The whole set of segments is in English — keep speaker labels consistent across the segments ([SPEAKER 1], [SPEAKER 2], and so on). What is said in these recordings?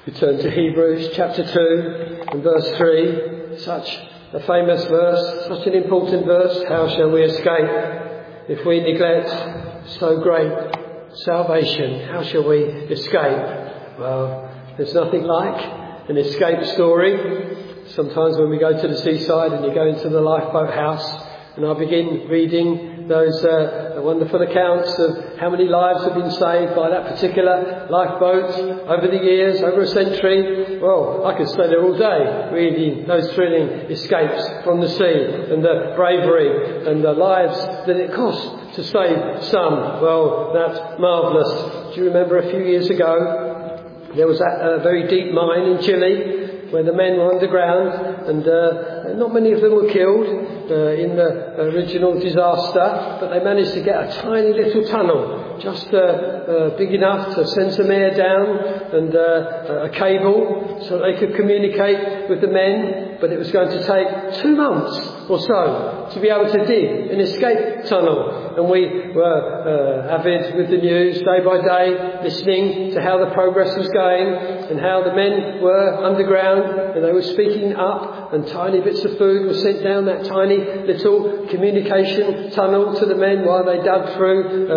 [SPEAKER 1] We turn to Hebrews chapter 2 and verse 3. Such a famous verse, such an important verse. How shall we escape if we neglect so great salvation? How shall we escape? Well, there's nothing like an escape story. Sometimes when we go to the seaside and you go into the lifeboat house, and I begin reading those wonderful accounts of how many lives have been saved by that particular lifeboat over the years, over a century. Well, I could stay there all day reading those thrilling escapes from the sea and the bravery and the lives that it cost to save some. Well, that's marvellous. Do you remember a few years ago there was that very deep mine in Chile where the men were underground, and not many of them were killed in the original disaster, but they managed to get a tiny little tunnel, just big enough to send some air down and a cable so they could communicate with the men. But it was going to take 2 months or so to be able to dig an escape tunnel. And we were avid with the news day by day, listening to how the progress was going and how the men were underground and they were speaking up, and tiny bits of food were sent down that tiny little communication tunnel to the men while they dug through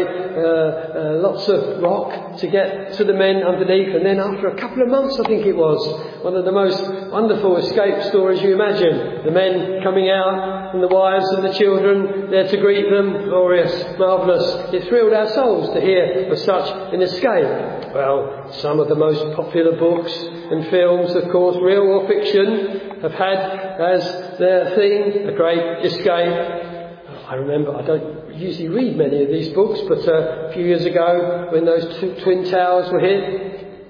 [SPEAKER 1] lots of rock to get to the men underneath. And then after a couple of months, I think it was, one of the most wonderful escape stories you imagine. The men coming out and the wives and the children there to greet them. Glorious, marvellous. It thrilled our souls to hear of such an escape. Well, some of the most popular books and films, of course, real or fiction, have had as their theme a great escape. I remember, I don't usually read many of these books, but a few years ago when those two twin towers were hit,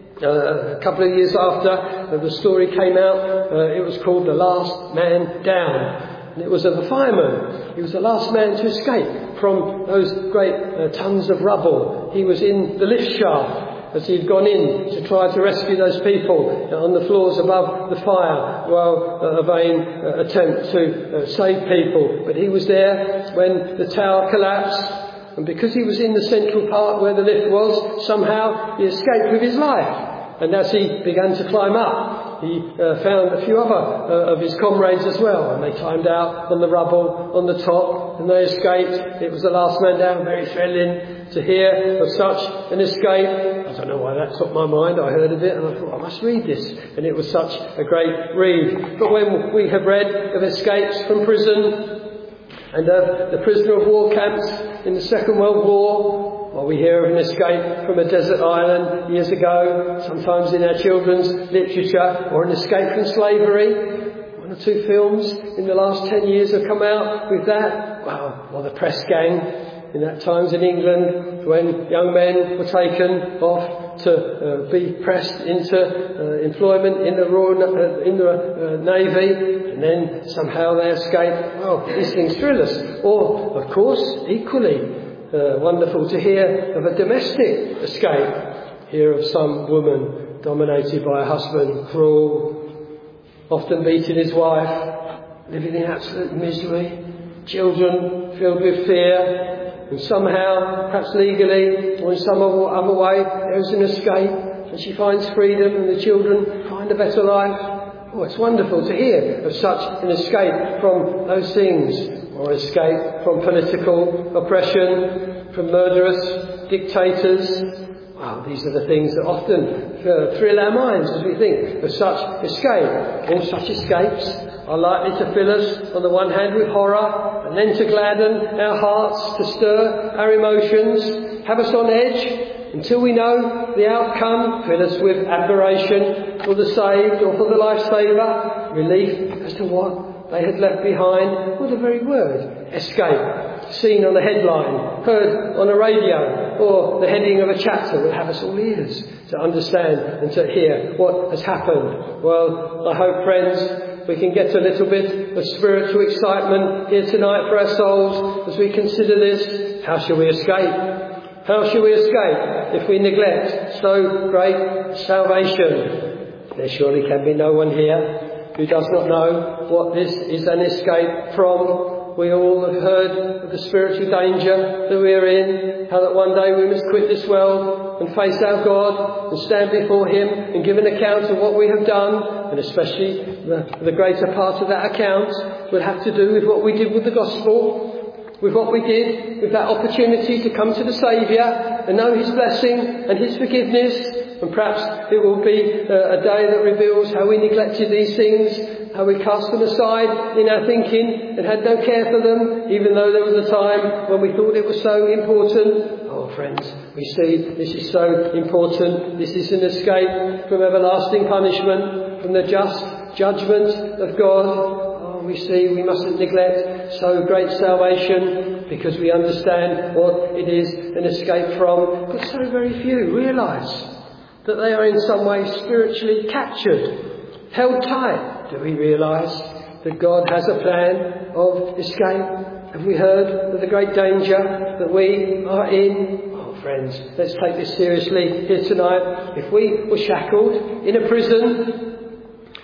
[SPEAKER 1] a couple of years after, the story came out. It was called The Last Man Down. And it was of a fireman. He was the last man to escape from those great tons of rubble. He was in the lift shaft as he'd gone in to try to rescue those people on the floors above the fire, while a vain attempt to save people. But he was there when the tower collapsed, and because he was in the central part where the lift was, somehow he escaped with his life. And as he began to climb up, he found a few other of his comrades as well, and they climbed out on the rubble on the top, and they escaped. It was the last man down. Very thrilling to hear of such an escape. I don't know why that took my mind. I heard of it and I thought, I must read this. And it was such a great read. But when we have read of escapes from prison and of the prisoner of war camps in the Second World War, or we hear of an escape from a desert island years ago, sometimes in our children's literature, or an escape from slavery. 1 or 2 films in the last 10 years have come out with that. Wow, or the press gang in that times in England, when young men were taken off to be pressed into employment in the Royal Navy, and then somehow they escape. Well, these things thrill us. Or, of course, equally wonderful to hear of a domestic escape. Hear of some woman dominated by a husband, cruel, often beating his wife, living in absolute misery, children filled with fear, and somehow, perhaps legally or in some other way, there is an escape, and she finds freedom and the children find a better life. Oh, it's wonderful to hear of such an escape from those things. Or escape from political oppression, from murderous dictators. Wow, these are the things that often thrill our minds as we think of such escape. All such escapes are likely to fill us on the one hand with horror, and then to gladden our hearts, to stir our emotions, have us on edge until we know the outcome, fill us with admiration for the saved or for the lifesaver, relief as to what they had left behind. Well, the very word, escape, seen on a headline, heard on a radio, or the heading of a chapter will have us all ears to understand and to hear what has happened. Well, I hope, friends, we can get a little bit of spiritual excitement here tonight for our souls as we consider this. How shall we escape? How shall we escape if we neglect so great salvation? There surely can be no one here who does not know what this is an escape from. we all have heard of the spiritual danger that we are in, how that one day we must quit this world and face our God and stand before Him and give an account of what we have done, and especially the greater part of that account will have to do with what we did with the gospel, with what we did with that opportunity to come to the Saviour and know His blessing and His forgiveness. And perhaps it will be a day that reveals how we neglected these things, how we cast them aside in our thinking and had no care for them, even though there was a time when we thought it was so important. Oh, friends, we see this is so important. This is an escape from everlasting punishment, from the just judgment of God. We see we mustn't neglect so great salvation, because we understand what it is an escape from. But so very few realise that they are in some way spiritually captured, held tight. Do we realise that God has a plan of escape? Have we heard of the great danger that we are in? Oh, friends, let's take this seriously here tonight. If we were shackled in a prison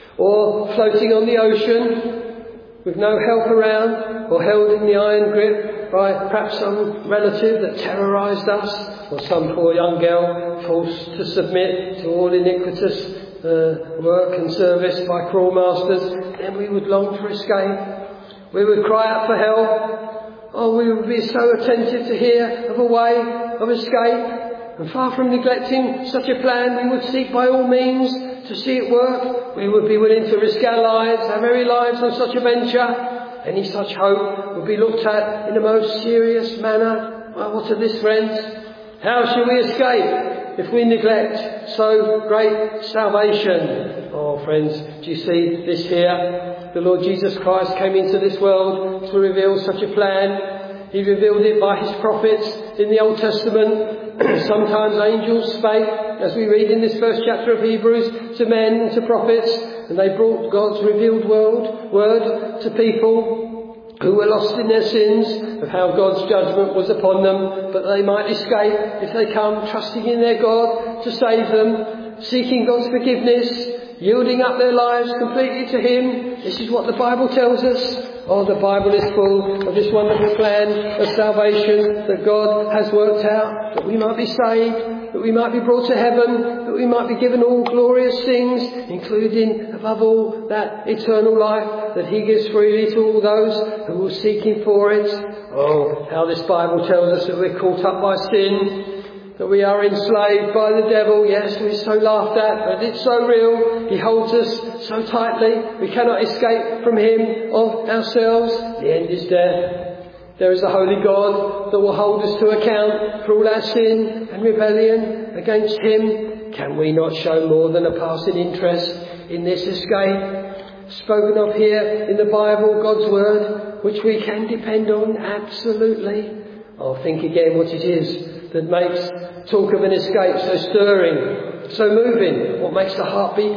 [SPEAKER 1] or floating on the ocean with no help around, or held in the iron grip by perhaps some relative that terrorised us, or some poor young girl forced to submit to all iniquitous work and service by cruel masters, then we would long for escape. We would cry out for help. Oh, we would be so attentive to hear of a way of escape. And far from neglecting such a plan, we would seek by all means to see it work. We would be willing to risk our lives, our very lives, on such a venture. Any such hope would be looked at in a most serious manner. Well, what of this, friends? How shall we escape if we neglect so great salvation? Oh, friends, do you see this here? The Lord Jesus Christ came into this world to reveal such a plan. He revealed it by His prophets in the Old Testament. Sometimes angels spake, as we read in this first chapter of Hebrews, to men and to prophets, and they brought God's revealed word to people who were lost in their sins, of how God's judgment was upon them, but they might escape if they come trusting in their God to save them, seeking God's forgiveness, yielding up their lives completely to Him. This is what the Bible tells us. Oh, the Bible is full of this wonderful plan of salvation that God has worked out, that we might be saved, that we might be brought to heaven, that we might be given all glorious things, including, above all, that eternal life that He gives freely to all those who will seek Him for it. Oh, how this Bible tells us that we're caught up by sin, that we are enslaved by the devil. Yes, we're so laughed at, but it's so real. He holds us so tightly. We cannot escape from Him of ourselves. The end is death. There is a holy God that will hold us to account for all our sin and rebellion against Him. Can we not show more than a passing interest in this escape? Spoken of here in the Bible, God's Word, which we can depend on absolutely. Oh, think again what it is that makes talk of an escape so stirring, so moving. What makes the heart beat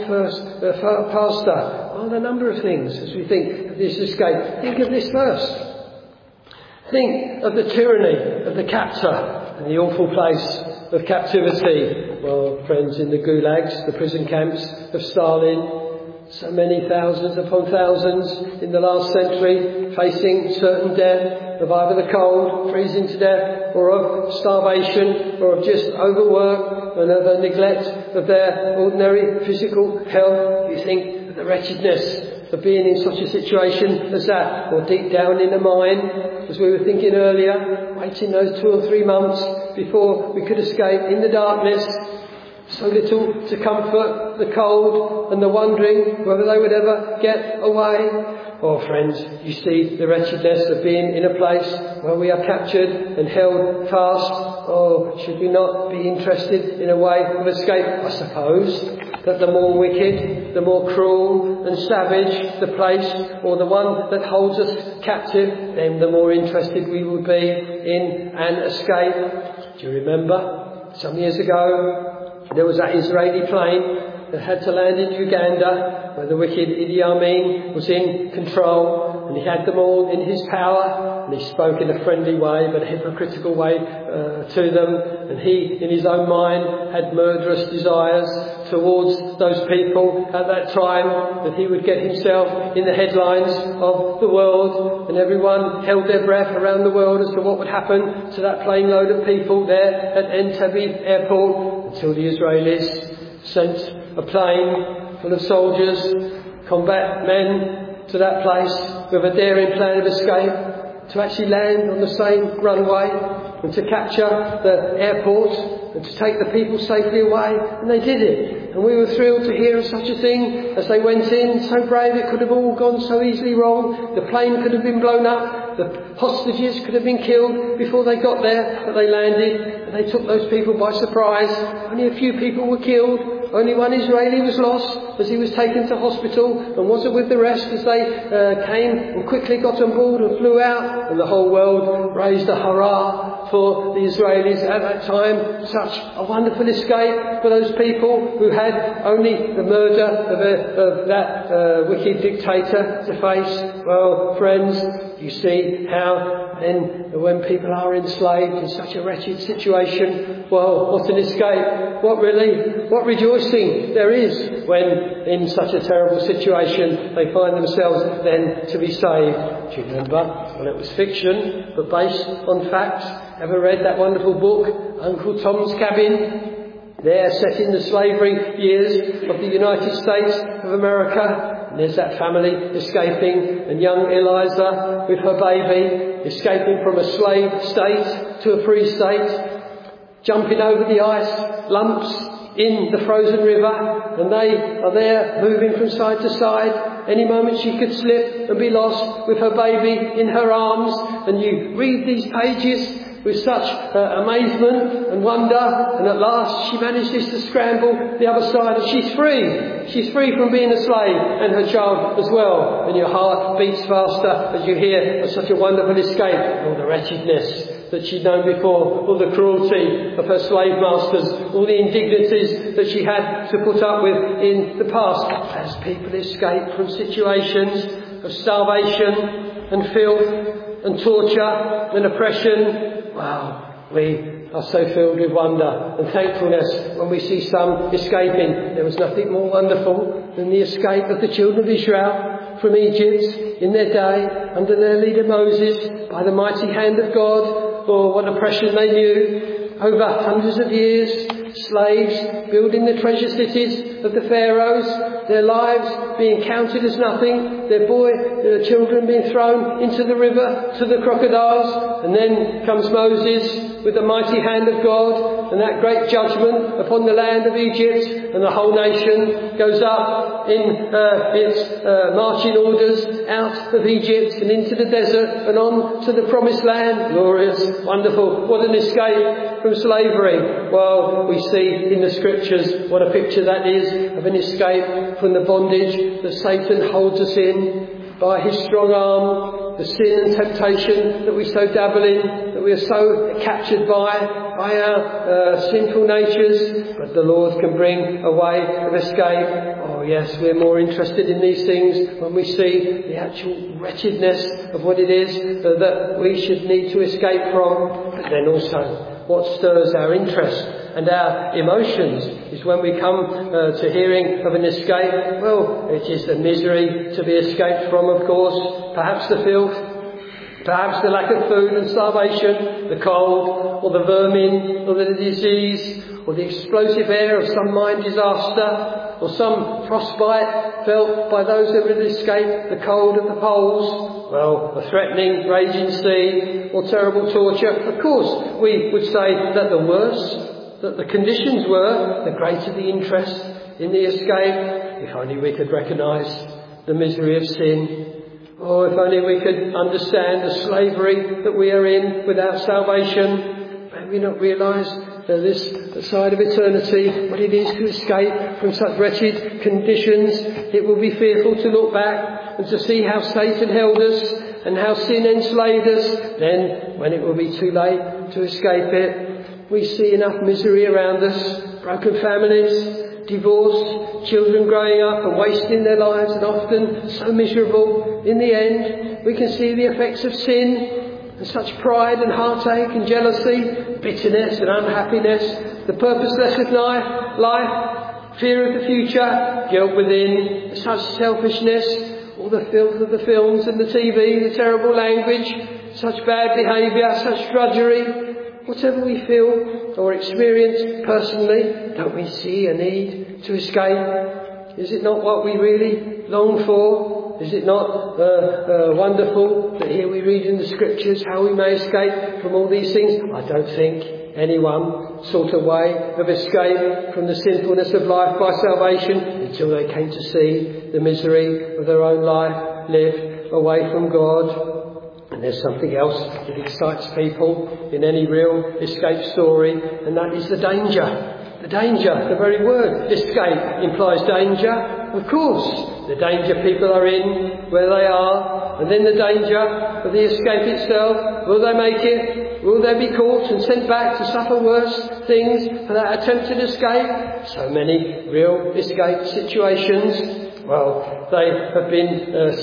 [SPEAKER 1] faster? Well, a number of things as we think of this escape. Think of this first. Think of the tyranny of the captor and the awful place of captivity. Well, friends, in the gulags, the prison camps of Stalin, so many thousands upon thousands in the last century facing certain death of either the cold, freezing to death, or of starvation, or of just overwork and of a neglect of their ordinary physical health. You think of the wretchedness of being in such a situation as that, or deep down in a mine, as we were thinking earlier, waiting those 2 or 3 months before we could escape in the darkness. So little to comfort the cold and the wondering whether they would ever get away. Oh, friends, you see the wretchedness of being in a place where we are captured and held fast. Oh, should we not be interested in a way of escape? I suppose that the more wicked, the more cruel and savage the place, or the one that holds us captive, then the more interested we would be in an escape. Do you remember some years ago there was that Israeli plane that had to land in Uganda, where the wicked Idi Amin was in control, and he had them all in his power, and he spoke in a friendly way but a hypocritical way to them, and he in his own mind had murderous desires towards those people at that time, that he would get himself in the headlines of the world, and everyone held their breath around the world as to what would happen to that plane load of people there at Entebbe airport, until the Israelis sent a plane full of soldiers, combat men, to that place with a daring plan of escape, to actually land on the same runway and to capture the airport and to take the people safely away. And they did it. And we were thrilled to hear of such a thing as they went in. So brave, it could have all gone so easily wrong. The plane could have been blown up. The hostages could have been killed before they got there. But they landed and they took those people by surprise. Only a few people were killed. Only one Israeli was lost as he was taken to hospital and wasn't with the rest as they came and quickly got on board and flew out. And the whole world raised a hurrah for the Israelis at that time. Such a wonderful escape for those people who had only the murder of that wicked dictator to face. Well, friends, you see how then when people are enslaved in such a wretched situation, well, what an escape, what relief, what rejoicing there is when in such a terrible situation they find themselves then to be saved. Do you remember? Well, it was fiction, but based on facts. Ever read that wonderful book, Uncle Tom's Cabin? There, set in the slavery years of the United States of America. And there's that family escaping, and young Eliza with her baby, escaping from a slave state to a free state, jumping over the ice lumps in the frozen river, and they are there moving from side to side. Any moment she could slip and be lost with her baby in her arms. And you read these pages with such amazement and wonder, and at last she manages to scramble the other side, and she's free. She's free from being a slave, and her child as well. And your heart beats faster as you hear of such a wonderful escape, all the wretchedness that she'd known before, all the cruelty of her slave masters, all the indignities that she had to put up with in the past. As people escape from situations of starvation and filth and torture and oppression, wow, we are so filled with wonder and thankfulness when we see some escaping. There was nothing more wonderful than the escape of the children of Israel from Egypt in their day under their leader Moses by the mighty hand of God. For what oppression they knew over hundreds of years, slaves building the treasure cities of the pharaohs, their lives being counted as nothing, their children being thrown into the river to the crocodiles. And then comes Moses with the mighty hand of God, and that great judgment upon the land of Egypt, and the whole nation goes up in its marching orders out of Egypt and into the desert and on to the promised land. Glorious, wonderful, what an escape from slavery. Well, we see in the scriptures what a picture that is of an escape from the bondage that Satan holds us in by his strong arm, the sin and temptation that we so dabble in, that we are so captured by our sinful natures. But the Lord can bring a way of escape. Oh yes, we're more interested in these things when we see the actual wretchedness of what it is that we should need to escape from. But then also, what stirs our interest and our emotions is when we come to hearing of an escape. Well, it is the misery to be escaped from, of course, perhaps the filth, perhaps the lack of food and starvation, the cold, or the vermin, or the disease, or the explosive air of some mine disaster, or some frostbite felt by those who had escaped the cold of the poles. Well, a threatening, raging sea, or terrible torture. Of course, we would say that the worse that the conditions were, the greater the interest in the escape. If only we could recognise the misery of sin. Or if only we could understand the slavery that we are in without salvation. May we not realise that this side of eternity, what it is to escape from such wretched conditions. It will be fearful to look back and to see how Satan held us and how sin enslaved us. Then, when it will be too late to escape it, we see enough misery around us, broken families, divorce, children growing up and wasting their lives and often so miserable. In the end, we can see the effects of sin and such pride and heartache and jealousy, bitterness and unhappiness, the purposelessness of life, fear of the future, guilt within, such selfishness, all the filth of the films and the TV, the terrible language, such bad behaviour, such drudgery. Whatever we feel or experience personally, don't we see a need to escape? Is it not what we really long for? Is it not wonderful that here we read in the Scriptures how we may escape from all these things? I don't think anyone sought a way of escape from the sinfulness of life by salvation until they came to see the misery of their own life lived away from God. And there's something else that excites people in any real escape story, and that is the danger. The danger, the very word escape implies danger. Of course, the danger people are in where they are, and then the danger of the escape itself. Will they make it? Will they be caught and sent back to suffer worse things for that attempted escape? So many real escape situations. Well, they have been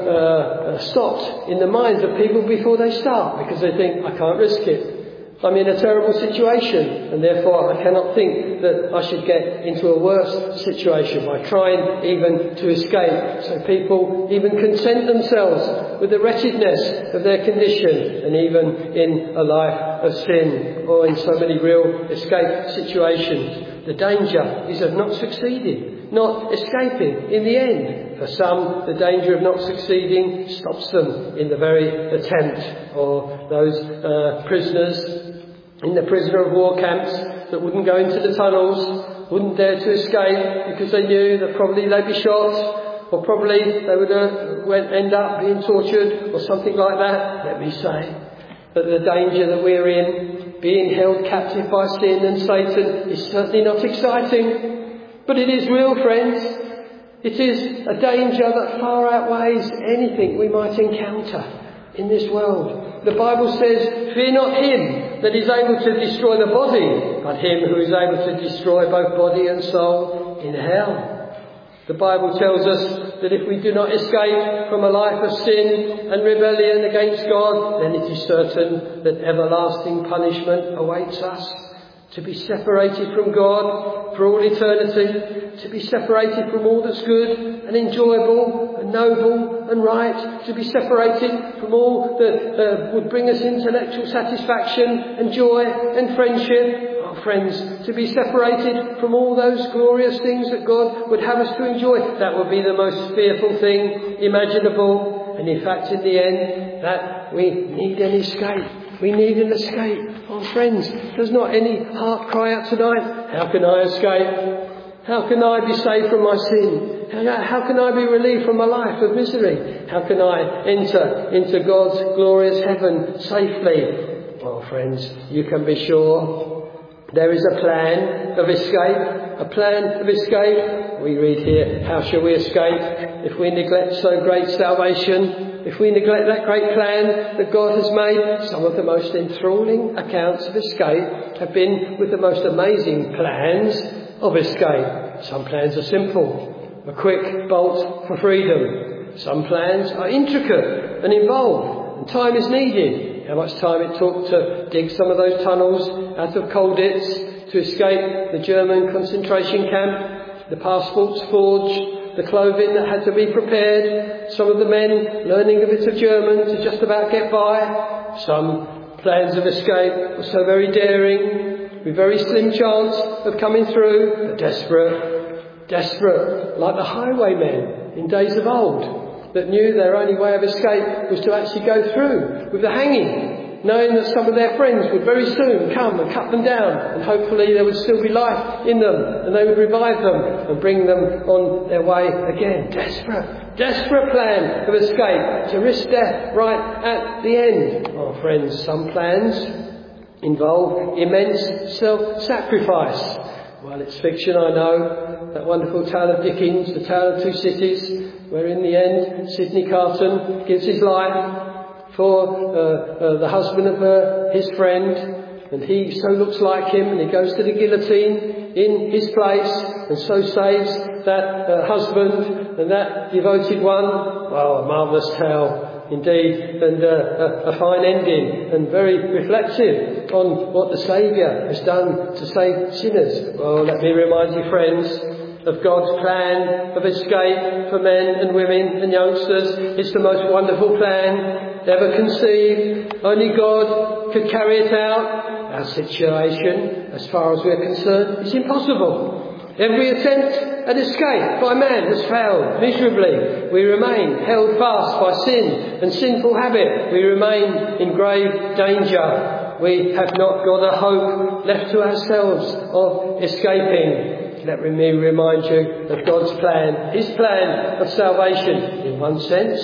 [SPEAKER 1] stopped in the minds of people before they start, because they think, I can't risk it. I'm in a terrible situation, and therefore I cannot think that I should get into a worse situation by trying even to escape. So people even content themselves with the wretchedness of their condition, and even in a life of sin, or in so many real escape situations. The danger is of not succeeding, not escaping in the end. For some, the danger of not succeeding stops them in the very attempt. Or those prisoners in the prisoner of war camps that wouldn't go into the tunnels, wouldn't dare to escape because they knew that probably they'd be shot, or probably they would end up being tortured or something like that. Let me say that the danger that we're in, being held captive by sin and Satan, is certainly not exciting. But it is real, friends. It is a danger that far outweighs anything we might encounter in this world. The Bible says, fear not him that is able to destroy the body, but him who is able to destroy both body and soul in hell. The Bible tells us that if we do not escape from a life of sin and rebellion against God, then it is certain that everlasting punishment awaits us. To be separated from God for all eternity, to be separated from all that's good and enjoyable and noble and right, to be separated from all that would bring us intellectual satisfaction and joy and friendship. Oh, friends, to be separated from all those glorious things that God would have us to enjoy, that would be the most fearful thing imaginable. And in fact, in the end, that we need an escape. We need an escape. Oh, friends, does not any heart cry out tonight, how can I escape? How can I be saved from my sin? How can I be relieved from my life of misery? How can I enter into God's glorious heaven safely? Well, friends, you can be sure there is a plan of escape. A plan of escape. We read here, how shall we escape if we neglect so great salvation? If we neglect that great plan that God has made? Some of the most enthralling accounts of escape have been with the most amazing plans of escape. Some plans are simple, a quick bolt for freedom. Some plans are intricate and involved, and time is needed. How much time it took to dig some of those tunnels out of Colditz to escape the German concentration camp, the passports forged, the clothing that had to be prepared, some of the men learning a bit of German to just about get by. Some plans of escape were so very daring, with very slim chance of coming through, but desperate, like the highwaymen in days of old, that knew their only way of escape was to actually go through with the hanging, knowing that some of their friends would very soon come and cut them down, and hopefully there would still be life in them, and they would revive them and bring them on their way again. Desperate plan of escape, to risk death right at the end. Oh, friends, some plans involve immense self-sacrifice. Well, it's fiction, I know. That wonderful tale of Dickens, The Tale of Two Cities, where in the end Sidney Carton gives his life for the husband of his friend, and he so looks like him, and he goes to the guillotine in his place, and so saves that husband and that devoted one. Well, a marvellous tale indeed, and a fine ending, and very reflective on what the Saviour has done to save sinners. Well, let me remind you, friends, of God's plan of escape for men and women and youngsters. It's the most wonderful plan ever conceived. Only God could carry it out. Our situation, as far as we're concerned, is impossible. Every attempt at escape by man has failed miserably. We remain held fast by sin and sinful habit. We remain in grave danger. We have not got a hope left to ourselves of escaping. Let me remind you of God's plan, His plan of salvation. In one sense,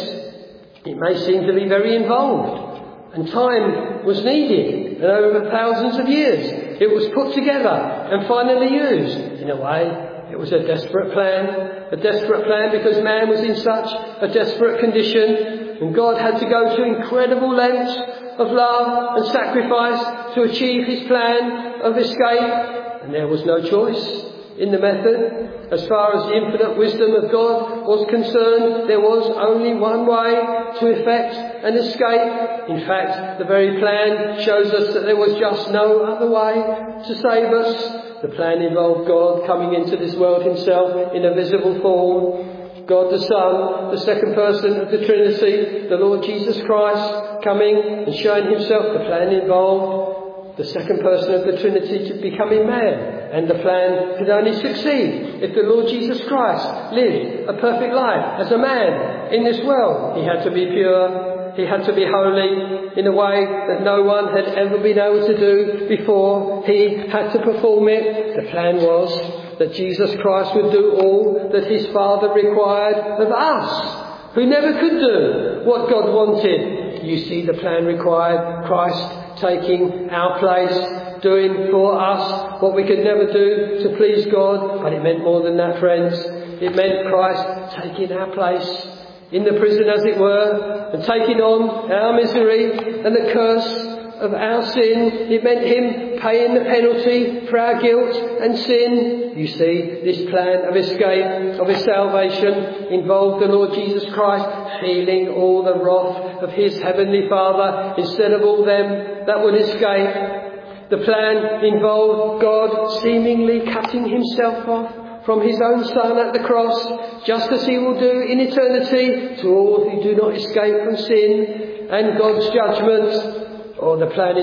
[SPEAKER 1] it may seem to be very involved, and time was needed, and over thousands of years it was put together and finally used. In a way, it was a desperate plan because man was in such a desperate condition, and God had to go to incredible lengths of love and sacrifice to achieve His plan of escape, and there was no choice in the method. As far as the infinite wisdom of God was concerned, there was only one way to effect an escape. In fact, the very plan shows us that there was just no other way to save us. The plan involved God coming into this world Himself in a visible form. God the Son, the second person of the Trinity, the Lord Jesus Christ, coming and showing Himself. The plan involved the second person of the Trinity to becoming man. And the plan could only succeed if the Lord Jesus Christ lived a perfect life as a man in this world. He had to be pure. He had to be holy in a way that no one had ever been able to do before. He had to perform it. The plan was that Jesus Christ would do all that His Father required of us, who never could do what God wanted. You see, the plan required Christ taking our place, doing for us what we could never do to please God. But it meant more than that, friends. It meant Christ taking our place in the prison, as it were, and taking on our misery and the curse of our sin. It meant Him paying the penalty for our guilt and sin. You see, this plan of escape, of His salvation, involved the Lord Jesus Christ feeling all the wrath of His Heavenly Father instead of all them that would escape. The plan involved God seemingly cutting Himself off from His own Son at the cross, just as He will do in eternity to all who do not escape from sin and God's judgment. Or the plan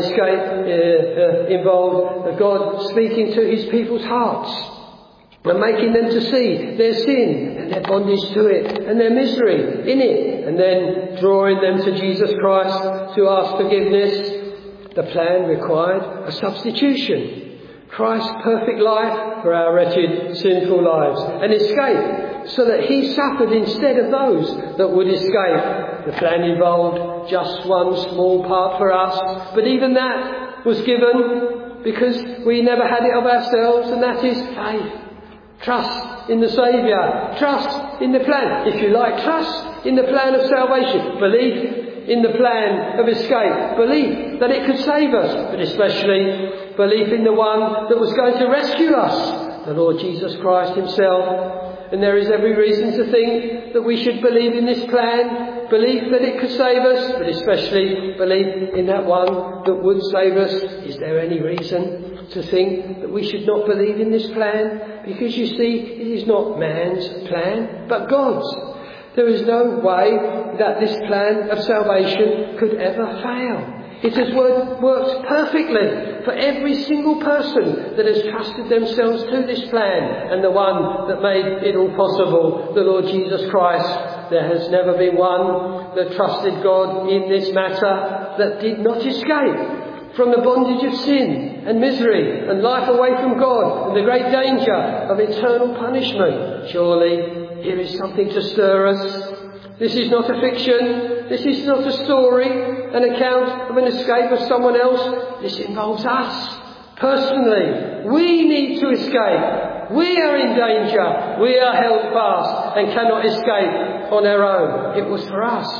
[SPEAKER 1] involved God speaking to His people's hearts and making them to see their sin and their bondage to it and their misery in it, and then drawing them to Jesus Christ to ask forgiveness. The plan required a substitution. Christ's perfect life for our wretched, sinful lives. An escape so that He suffered instead of those that would escape. The plan involved just one small part for us, but even that was given because we never had it of ourselves, and that is faith. Trust in the Saviour. Trust in the plan. If you like, trust in the plan of salvation. Belief in the plan of escape. Belief that it could save us, but especially belief in the one that was going to rescue us, the Lord Jesus Christ Himself. And there is every reason to think that we should believe in this plan, belief that it could save us, but especially belief in that one that would save us. Is there any reason to think that we should not believe in this plan? Because you see, it is not man's plan, but God's. There is no way that this plan of salvation could ever fail. It has worked perfectly for every single person that has trusted themselves to this plan, and the one that made it all possible, the Lord Jesus Christ. There has never been one that trusted God in this matter that did not escape from the bondage of sin and misery and life away from God and the great danger of eternal punishment. Surely here is something to stir us. This is not a fiction. This is not a story, an account of an escape of someone else. This involves us personally. We need to escape. We are in danger. We are held fast and cannot escape on our own. It was for us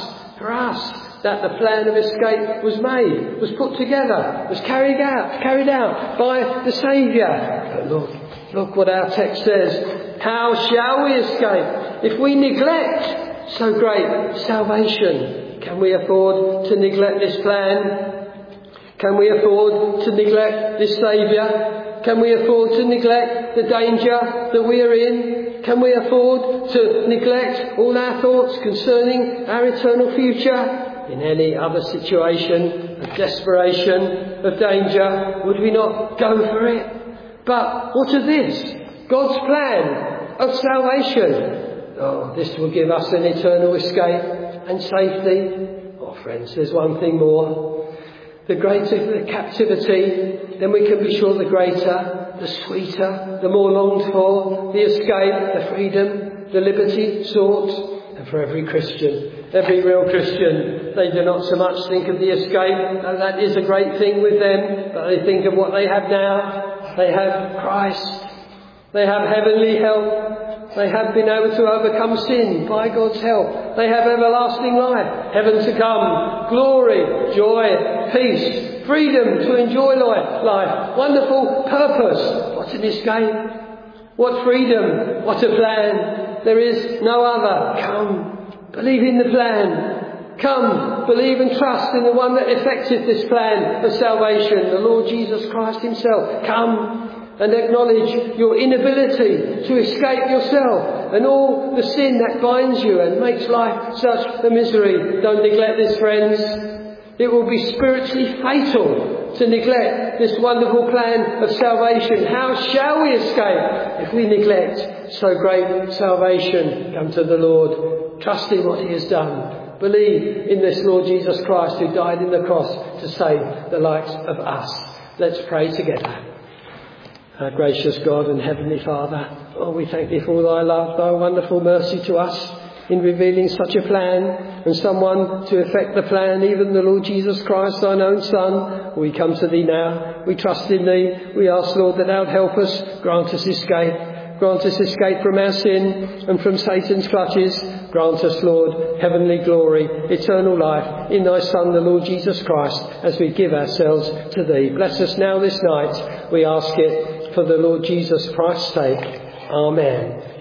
[SPEAKER 1] that the plan of escape was made, was put together, was carried out by the Saviour. But look what our text says. How shall we escape if we neglect so great salvation? Can we afford to neglect this plan? Can we afford to neglect this Saviour? Can we afford to neglect the danger that we are in? Can we afford to neglect all our thoughts concerning our eternal future? In any other situation of desperation, of danger, would we not go for it? But what of this? God's plan of salvation. Oh, this will give us an eternal escape and safety. Oh, friends, there's one thing more. The greater the captivity, then we can be sure the greater, the sweeter, the more longed for, the escape, the freedom, the liberty sought. And for every Christian, every real Christian, they do not so much think of the escape, and that is a great thing with them, but they think of what they have now. They have Christ. They have heavenly help. They have been able to overcome sin by God's help. They have everlasting life, heaven to come, glory, joy, peace, freedom to enjoy life, wonderful purpose. What an escape! What freedom! What a plan! There is no other. Come, believe in the plan. Come, believe and trust in the one that effected this plan of salvation, the Lord Jesus Christ himself. Come and acknowledge your inability to escape yourself and all the sin that binds you and makes life such a misery. Don't neglect this, friends. It will be spiritually fatal to neglect this wonderful plan of salvation. How shall we escape if we neglect so great salvation? Come to the Lord, trust in what he has done. Believe in this Lord Jesus Christ who died on the cross to save the likes of us. Let's pray together. Our gracious God and Heavenly Father, oh, we thank thee for thy love, thy wonderful mercy to us in revealing such a plan and someone to effect the plan, even the Lord Jesus Christ, thine own Son. We come to thee now. We trust in thee. We ask, Lord, that thou help us, grant us escape. Grant us escape from our sin and from Satan's clutches. Grant us, Lord, heavenly glory, eternal life in thy Son, the Lord Jesus Christ, as we give ourselves to thee. Bless us now this night. We ask it for the Lord Jesus Christ's sake. Amen.